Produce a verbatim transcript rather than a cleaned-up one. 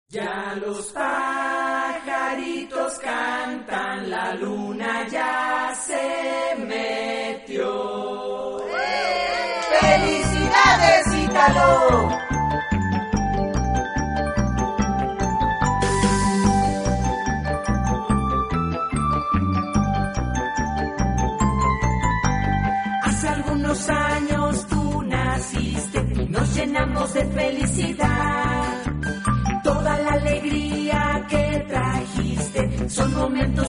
Ya los pajaritos cantan, la luna ya se metió. ¡Felicidades, Ítalo! Hace algunos años tú naciste y nos llenamos de felicidad. Toda la alegría que trajiste son momentos